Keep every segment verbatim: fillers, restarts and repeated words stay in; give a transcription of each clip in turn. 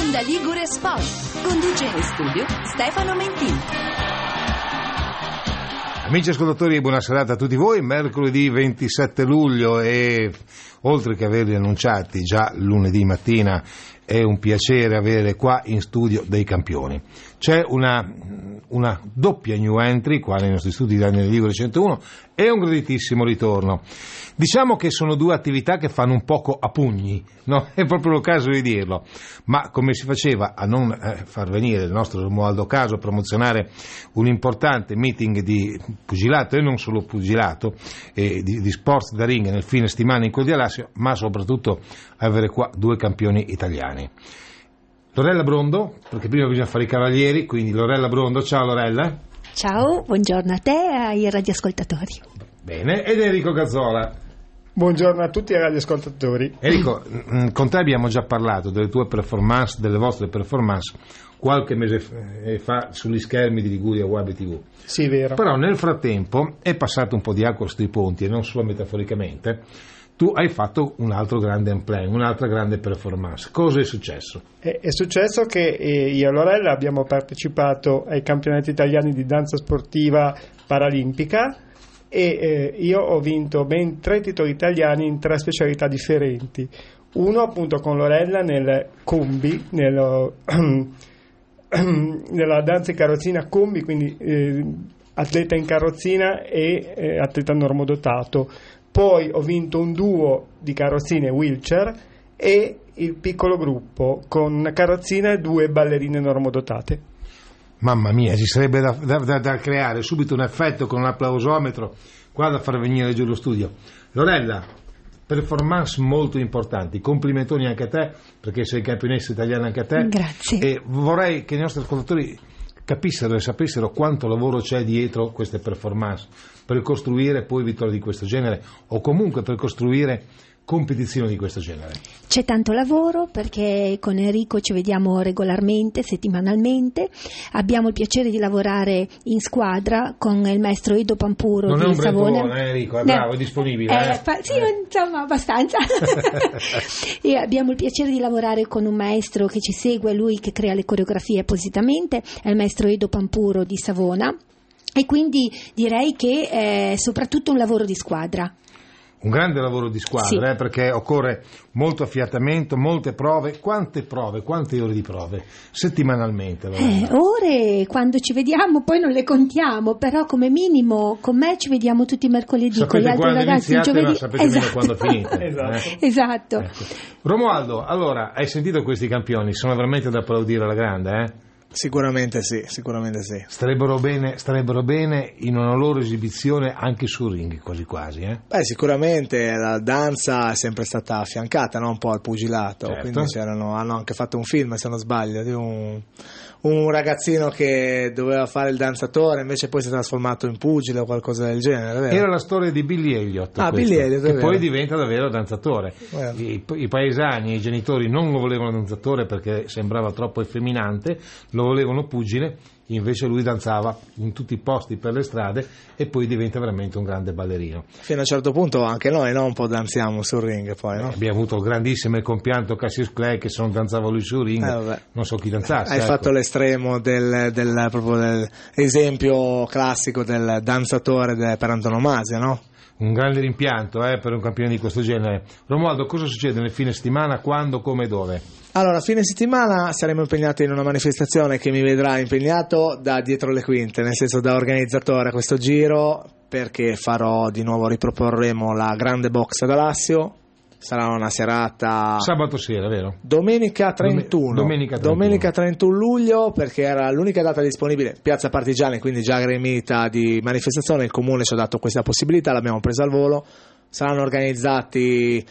Onda Ligure Sport. Conduce in studio Stefano Mentini. Amici ascoltatori, buona serata a tutti voi. Mercoledì ventisette luglio e oltre che averli annunciati già lunedì mattina, è un piacere avere qua in studio dei campioni. C'è una, una doppia new entry qua nei nostri studi di Daniele Ligure centouno e un graditissimo ritorno. Diciamo che sono due attività che fanno un poco a pugni, no? È proprio il caso di dirlo, ma come si faceva a non eh, far venire il nostro Romualdo Caso a promozionare un importante meeting di pugilato e non solo pugilato, eh, di, di sport da ring nel fine settimana in Col di Alassio, ma soprattutto avere qua due campioni italiani. Lorella Brondo, perché prima bisogna fare i cavalieri, quindi Lorella Brondo, ciao Lorella. Ciao, buongiorno a te e ai radioascoltatori. Bene, ed Enrico Gazzola. Buongiorno a tutti i radioascoltatori. Enrico, con te abbiamo già parlato delle tue performance, delle vostre performance, qualche mese fa sugli schermi di Liguria Web T V. Sì, vero. Però nel frattempo è passato un po' di acqua sui ponti, e non solo metaforicamente. Tu hai fatto un altro grande unplan, un'altra grande performance. Cosa è successo? È, è successo che eh, io e Lorella abbiamo partecipato ai campionati italiani di danza sportiva paralimpica e eh, io ho vinto ben tre titoli italiani in tre specialità differenti. Uno appunto con Lorella nel combi, nello, nella danza in carrozzina combi, quindi eh, atleta in carrozzina e eh, atleta normodotato. Poi ho vinto un duo di carrozzine e wheelchair e il piccolo gruppo con una carrozzina e due ballerine normodotate. Mamma mia, ci sarebbe da, da, da creare subito un effetto con l'applausometro qua da far venire giù lo studio. Lorella, performance molto importanti, complimentoni anche a te perché sei campionessa italiana anche a te. Grazie. E vorrei che i nostri ascoltatori capissero e sapessero quanto lavoro c'è dietro queste performance per costruire poi vittorie di questo genere o comunque per costruire competizioni di questo genere. C'è tanto lavoro perché con Enrico ci vediamo regolarmente, settimanalmente. Abbiamo il piacere di lavorare in squadra con il maestro Edo Pampuro non di Savona. Non è un brevone, Enrico, è bravo, è disponibile. Eh, eh? fa, sì, eh. insomma, abbastanza. E abbiamo il piacere di lavorare con un maestro che ci segue, lui che crea le coreografie appositamente, è il maestro Edo Pampuro di Savona. E quindi direi che è soprattutto un lavoro di squadra. Un grande lavoro di squadra, sì. eh, perché occorre molto affiatamento, molte prove. Quante prove, quante ore di prove settimanalmente? Eh, ore, quando ci vediamo poi non le contiamo, però come minimo con me ci vediamo tutti i mercoledì. Sapete con gli altri quando ragazzi iniziate, giovedì. ma sapete Esatto. meno quando finite. Esatto. Eh? Esatto. Ecco. Romualdo, allora, hai sentito questi campioni? Sono veramente da applaudire alla grande, eh? Sicuramente sì, sicuramente sì. Starebbero bene, starebbero bene in una loro esibizione anche sul ring, quasi quasi, eh? Beh, sicuramente la danza è sempre stata affiancata, no? Un po' al pugilato, certo. Quindi c'erano, hanno anche fatto un film, se non sbaglio, di un, un ragazzino che doveva fare il danzatore, invece poi si è trasformato in pugile o qualcosa del genere, vero? Era la storia di Billy Elliot, ah, questo, Billy Elliot, che vero. poi diventa davvero danzatore. I, I paesani, i genitori non lo volevano danzatore perché sembrava troppo effeminante, lo volevano pugile, invece lui danzava in tutti i posti per le strade e poi diventa veramente un grande ballerino. Fino a un certo punto anche noi no? un po' danziamo sul ring poi, no? Eh, abbiamo avuto il grandissimo e compianto Cassius Clay che se non danzava lui sul ring eh, non so chi danzasse. Hai ecco. fatto l'estremo del, del, proprio del esempio classico del danzatore de, per antonomasia, no? Un grande rimpianto eh, per un campione di questo genere. Romualdo, cosa succede nel fine settimana, quando, come e dove? Allora, fine settimana saremo impegnati in una manifestazione che mi vedrà impegnato da dietro le quinte, nel senso da organizzatore a questo giro, perché farò di nuovo, riproporremo la grande box ad Alassio. Sarà una serata sabato sera, vero? Domenica trentuno. Domenica trentuno. Domenica trentuno luglio, perché era l'unica data disponibile, Piazza Partigiani, quindi già gremita di manifestazione, il comune ci ha dato questa possibilità, l'abbiamo presa al volo. Saranno organizzati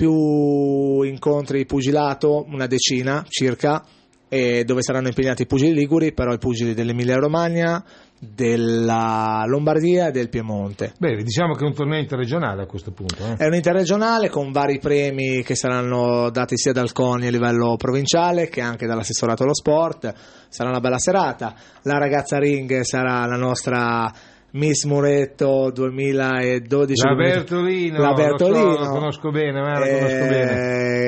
più incontri di pugilato, una decina circa, e dove saranno impegnati i pugili liguri, però i pugili dell'Emilia Romagna, della Lombardia e del Piemonte. Beh, diciamo che è un torneo interregionale a questo punto. Eh? È un interregionale con vari premi che saranno dati sia dal CONI a livello provinciale che anche dall'assessorato allo sport. Sarà una bella serata. La ragazza ring sarà la nostra Miss Muretto duemiladodici. La Bertolino, la Bertolino. Lo, so, lo conosco bene, ma la eh, conosco bene.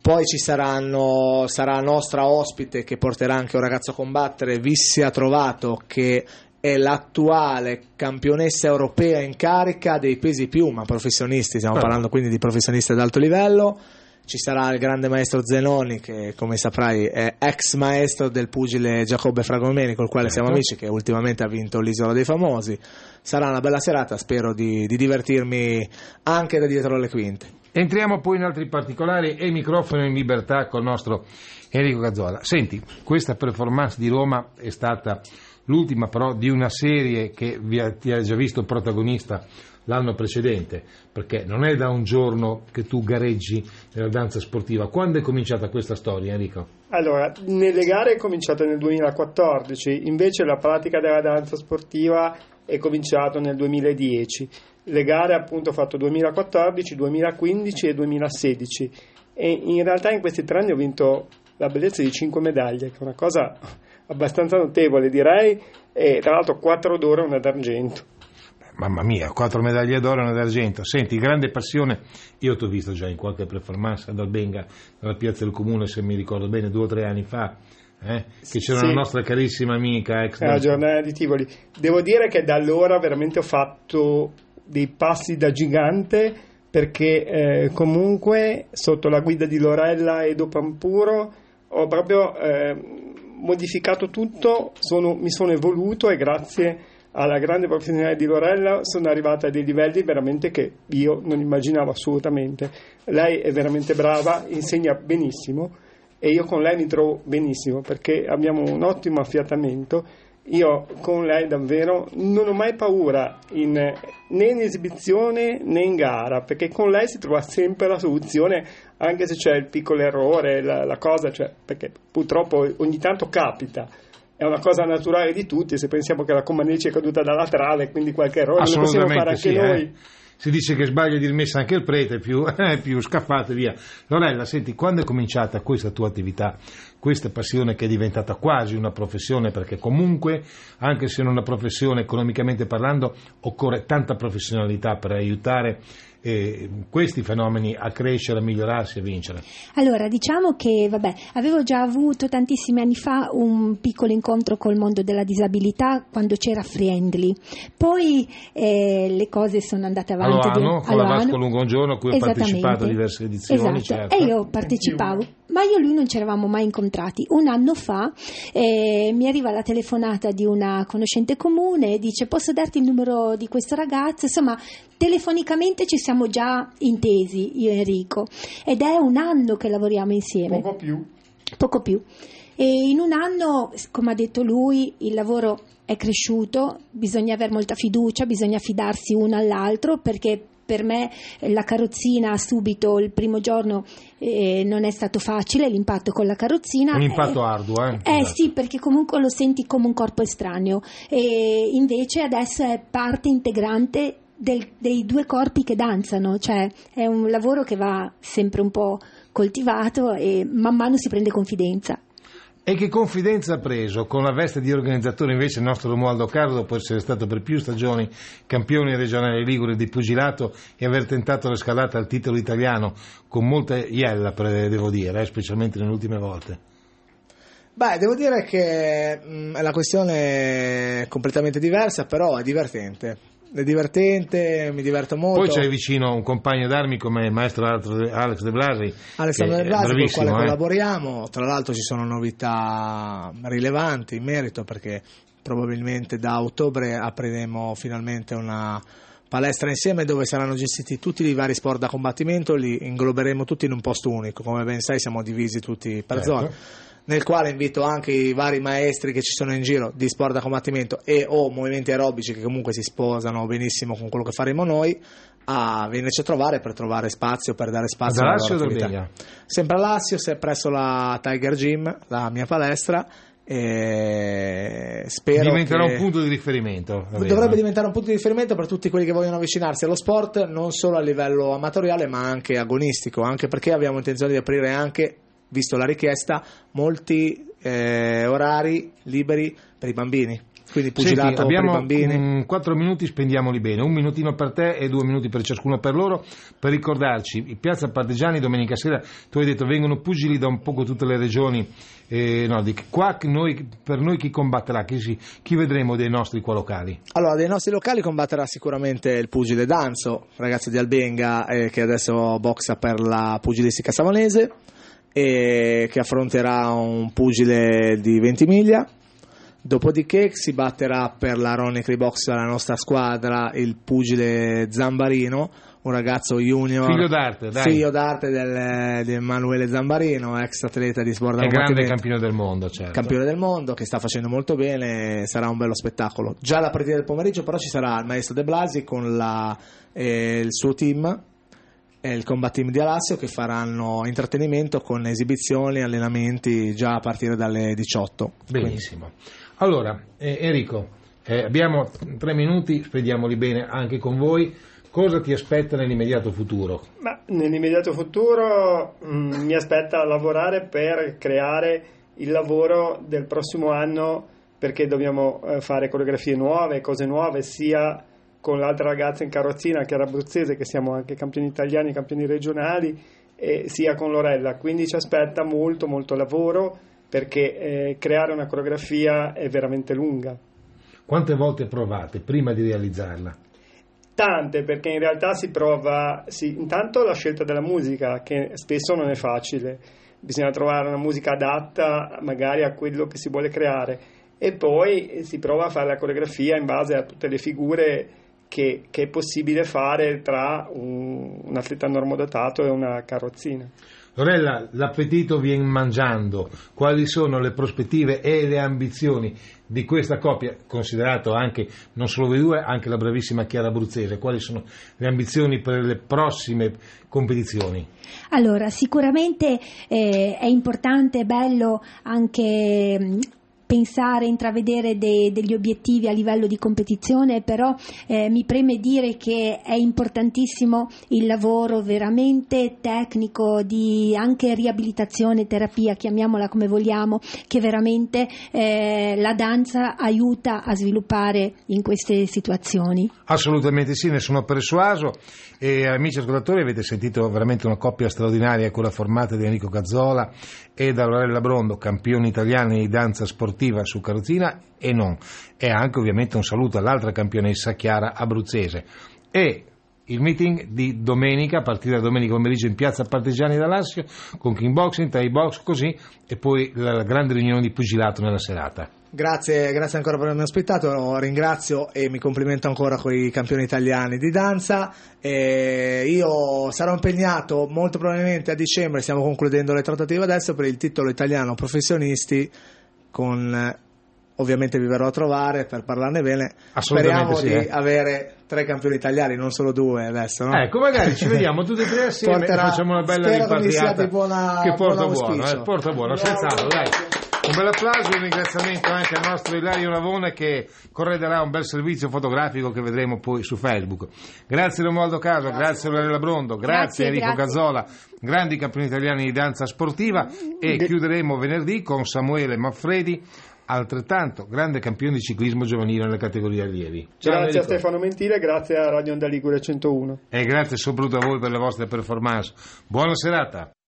Poi ci saranno, sarà nostra ospite che porterà anche un ragazzo a combattere, Vissia Trovato, che è l'attuale campionessa europea in carica dei pesi piuma, professionisti, stiamo ah. parlando quindi di professionisti ad alto livello. Ci sarà il grande maestro Zenoni, che come saprai è ex maestro del pugile Giacobbe Fragomeni, col quale siamo amici, che ultimamente ha vinto l'Isola dei Famosi. Sarà una bella serata, spero di, di divertirmi anche da dietro le quinte. Entriamo poi in altri particolari e microfono in libertà col nostro Enrico Gazzola. Senti, questa performance di Roma è stata l'ultima però di una serie che vi ha, ti ha già visto protagonista l'anno precedente, perché non è da un giorno che tu gareggi nella danza sportiva. Quando è cominciata questa storia, Enrico? Allora, nelle gare è cominciata nel duemilaquattordici, invece la pratica della danza sportiva è cominciata nel duemiladieci. Le gare appunto ho fatto duemilaquattordici, duemilaquindici e duemilasedici, e in realtà in questi tre anni ho vinto la bellezza di cinque medaglie, che è una cosa abbastanza notevole, direi, e tra l'altro quattro d'oro e una d'argento. Mamma mia, quattro medaglie d'oro e una d'argento. Senti, grande passione, io ti ho visto già in qualche performance ad Albenga, nella piazza del Comune, se mi ricordo bene, due o tre anni fa, eh, che c'era sì. Una nostra carissima amica ex la giornata di Tivoli. Devo dire che da allora veramente ho fatto dei passi da gigante, perché eh, comunque sotto la guida di Lorella e Dopampuro ho proprio eh, modificato tutto, sono, mi sono evoluto, e grazie alla grande professionalità di Lorella sono arrivata a dei livelli veramente che io non immaginavo assolutamente. Lei è veramente brava, insegna benissimo, e io con lei mi trovo benissimo perché abbiamo un ottimo affiatamento. Io con lei davvero non ho mai paura in, né in esibizione né in gara, perché con lei si trova sempre la soluzione, anche se c'è il piccolo errore, la, la cosa, cioè, perché purtroppo ogni tanto capita, è una cosa naturale di tutti. Se pensiamo che la Comaneci è caduta dalla trave, quindi qualche errore lo possiamo fare anche sì, noi. Eh. Si dice che sbaglia di rimessa anche il prete, più, eh, più scaffato e via. Lorella, senti, quando è cominciata questa tua attività, questa passione che è diventata quasi una professione, perché comunque, anche se non è una professione economicamente parlando, occorre tanta professionalità per aiutare eh, questi fenomeni a crescere, a migliorarsi, a vincere? Allora, diciamo che, vabbè, avevo già avuto tantissimi anni fa un piccolo incontro col mondo della disabilità quando c'era Friendly, poi eh, le cose sono andate avanti. Allora, con la Vasco Lungongiorno, a cui ho partecipato a diverse edizioni. Esatto. Certo. E io partecipavo, ma io e lui non ci eravamo mai incontrati. Un anno fa eh, mi arriva la telefonata di una conoscente comune, dice: posso darti il numero di questo ragazzo? Insomma, telefonicamente ci siamo già intesi, io e Enrico, ed è un anno che lavoriamo insieme. Poco più. Poco più. E in un anno, come ha detto lui, il lavoro è cresciuto, bisogna avere molta fiducia, bisogna fidarsi uno all'altro, perché per me la carrozzina subito il primo giorno eh, non è stato facile, l'impatto con la carrozzina. Un impatto eh, arduo, eh? Eh sì, perché comunque lo senti come un corpo estraneo, e invece adesso è parte integrante del, dei due corpi che danzano, cioè è un lavoro che va sempre un po' coltivato e man mano si prende confidenza. E che confidenza ha preso con la veste di organizzatore invece il nostro Romualdo Carlo, dopo essere stato per più stagioni campione regionale ligure di pugilato e aver tentato la scalata al titolo italiano con molta iella, devo dire, eh, specialmente nelle ultime volte? Beh, devo dire che mh, la questione è completamente diversa, però è divertente. È divertente, mi diverto molto. Poi c'è vicino un compagno d'armi come il maestro Alex De Blasi, Alessandro De Blasi, con il quale eh? collaboriamo. Tra l'altro ci sono novità rilevanti in merito, perché probabilmente da ottobre apriremo finalmente una palestra insieme dove saranno gestiti tutti i vari sport da combattimento, li ingloberemo tutti in un posto unico. Come ben sai, siamo divisi tutti per certo. zone, nel quale invito anche i vari maestri che ci sono in giro di sport da combattimento e o movimenti aerobici che comunque si sposano benissimo con quello che faremo noi, a venirci a trovare per trovare spazio, per dare spazio alla loro attività. Sempre a Lazio, se presso la Tiger Gym, la mia palestra, e spero diventerà che un punto di riferimento. dovrebbe diventare un punto di riferimento per tutti quelli che vogliono avvicinarsi allo sport, non solo a livello amatoriale ma anche agonistico, anche perché abbiamo intenzione di aprire anche, visto la richiesta, molti eh, orari liberi per i bambini. quindi pugilato. Senti, abbiamo per i bambini. mh, quattro minuti, spendiamoli bene, un minutino per te e due minuti per ciascuno per loro, per ricordarci, in Piazza Partigiani domenica sera, tu hai detto vengono pugili da un poco tutte le regioni eh, nordiche, qua noi, per noi chi combatterà, chi, si, chi vedremo dei nostri qua locali? Allora, dei nostri locali combatterà sicuramente il pugile Danzo, ragazzo di Albenga eh, che adesso boxa per la pugilistica savonese, e che affronterà un pugile di Ventimiglia. Dopodiché si batterà per la Ronnicri Box, la nostra squadra, il pugile Zambarino, un ragazzo junior, figlio d'arte, dai. figlio d'arte del, di Emanuele Zambarino, ex atleta di sport da è grande combattimento, campione del mondo, certo. campione del mondo, che sta facendo molto bene, sarà un bello spettacolo. Già la partita del pomeriggio però ci sarà il maestro De Blasi con la, eh, il suo team e il combat team di Alassio, che faranno intrattenimento con esibizioni, allenamenti già a partire dalle diciotto. Benissimo. Quindi. Allora, eh, Enrico, eh, abbiamo tre minuti, spediamoli bene anche con voi. Cosa ti aspetta nell'immediato futuro? Ma nell'immediato futuro mh, mi aspetta lavorare per creare il lavoro del prossimo anno, perché dobbiamo eh, fare coreografie nuove, cose nuove, sia con l'altra ragazza in carrozzina che era abruzzese, che siamo anche campioni italiani, campioni regionali, e sia con Lorella. Quindi ci aspetta molto molto lavoro, perché eh, creare una coreografia è veramente lunga. Quante volte provate prima di realizzarla? Tante, perché in realtà si prova, si, intanto la scelta della musica, che spesso non è facile, bisogna trovare una musica adatta magari a quello che si vuole creare, e poi si prova a fare la coreografia in base a tutte le figure che, che è possibile fare tra un, un atleta normodotato e una carrozzina. Lorella, l'appetito viene mangiando, quali sono le prospettive e le ambizioni di questa coppia, considerato anche non solo voi due, anche la bravissima Chiara Abruzzese, quali sono le ambizioni per le prossime competizioni? Allora, sicuramente eh, è importante, è bello anche mh, pensare, intravedere de, degli obiettivi a livello di competizione, però eh, mi preme dire che è importantissimo il lavoro veramente tecnico di anche riabilitazione, terapia, chiamiamola come vogliamo, che veramente eh, la danza aiuta a sviluppare in queste situazioni. Assolutamente sì, ne sono persuaso. E amici ascoltatori, avete sentito veramente una coppia straordinaria, quella formata da Enrico Gazzola e da Lorella Brondo, campioni italiani di danza sportiva su carrozzina e non, e anche ovviamente un saluto all'altra campionessa Chiara Abruzzese. E il meeting di domenica, a partire da domenica pomeriggio in Piazza Partigiani d'Alassio, con kickboxing, thai box, così, e poi la grande riunione di pugilato nella serata. Grazie, grazie ancora per avermi ospitato, ringrazio e mi complimento ancora con i campioni italiani di danza. E io sarò impegnato molto probabilmente a dicembre, stiamo concludendo le trattative adesso, per il titolo italiano professionisti, con ovviamente vi verrò a trovare per parlarne bene. Speriamo sì, di eh. avere tre campioni italiani, non solo due adesso, no? Ecco, magari ci vediamo tutti e tre assieme Porterà, e facciamo una bella rimpatriata buona, che porta buon buono, eh, porta buono, senz'altro, dai. Un bel applauso e un ringraziamento anche al nostro Ilario Lavone, che correderà un bel servizio fotografico che vedremo poi su Facebook. Grazie Romualdo Caso, grazie, grazie Lorella Brondo, grazie, grazie Enrico grazie. Gazzola, grandi campioni italiani di danza sportiva, e chiuderemo venerdì con Samuele Maffredi, altrettanto grande campione di ciclismo giovanile nelle categorie allievi. Ciao, grazie Enrico. a Stefano Mentile, grazie a Radio Onda Ligure centouno. E grazie soprattutto a voi per le vostre performance. Buona serata.